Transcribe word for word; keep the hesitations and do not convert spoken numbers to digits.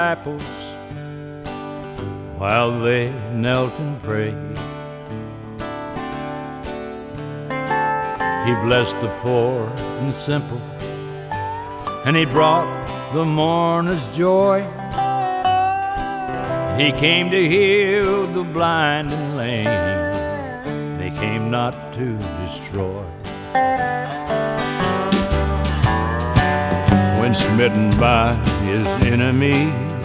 disciples while they knelt and prayed. He blessed the poor and simple, and he brought the mourners joy. And he came to heal the blind and lame, they came not to destroy. When smitten by his enemies,